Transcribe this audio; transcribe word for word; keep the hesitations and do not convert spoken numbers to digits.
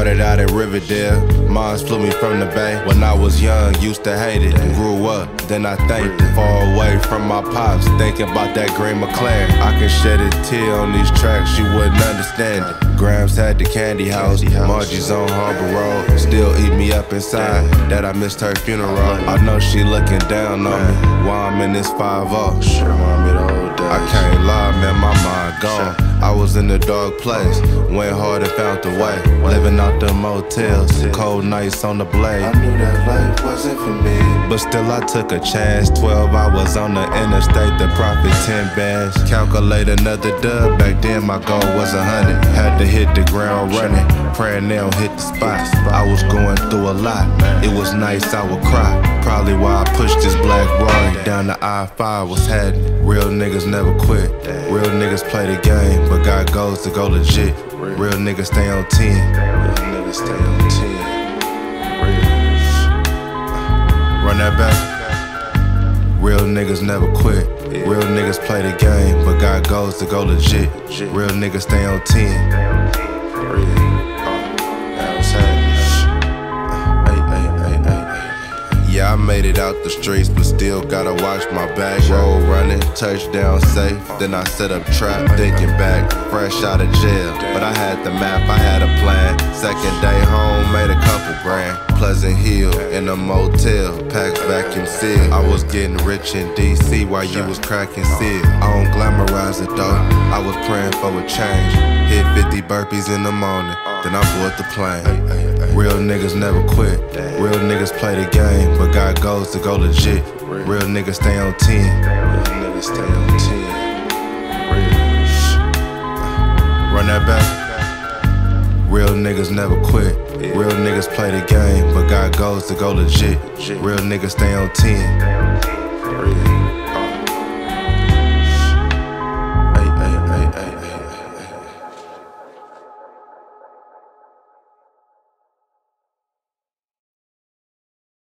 Started out in Riverdale, moms flew me from the Bay. When I was young, used to hate it. Grew up, then I thanked it. Far away from my pops, thinking about that green McLaren. I can shed a tear on these tracks, you wouldn't understand it. Grams had the candy house, Margie's on Harbor Road. Still eat me up inside, that I missed her funeral. I know she looking down on me, while I'm in this five oh. I can't lie, man, my mind gone. I was in the dark place, went hard and found the way. Living out the motels, cold nights on the blade. I knew that life wasn't for me, but still I took a chance. Twelve hours on the interstate, the profit ten bands. Calculate another dub, back then my goal was a hundred. Had to hit the ground running, praying they don't hit the spot. I was going through a lot, it was nice I would cry. Probably why I pushed this black Rory down the I five, was happening. Real niggas never quit, real niggas play the game, but got goals to go legit. Real niggas stay on ten, real niggas stay on ten. Run that back. Real niggas never quit, real niggas play the game, but got goals to go legit. Real niggas stay on ten. Yeah, I made it out the streets, but still gotta watch my back. Roll running, touchdown safe, then I set up trap. Thinking back, fresh out of jail, but I had the map, I had a plan. Second day home, made a couple grand. Pleasant Hill, in a motel, packs vacuum sealed. I was getting rich in D C while you was cracking seal. I don't glamorize it though, I was praying for a change. Hit fifty burpees in the morning, then I board the plane. Real niggas never quit, real niggas play the game, but got goals to go legit. Real niggas stay on ten. Real niggas stay on ten. Run that back. Real niggas never quit, real niggas play the game, but got goals to go legit. Real niggas stay on ten.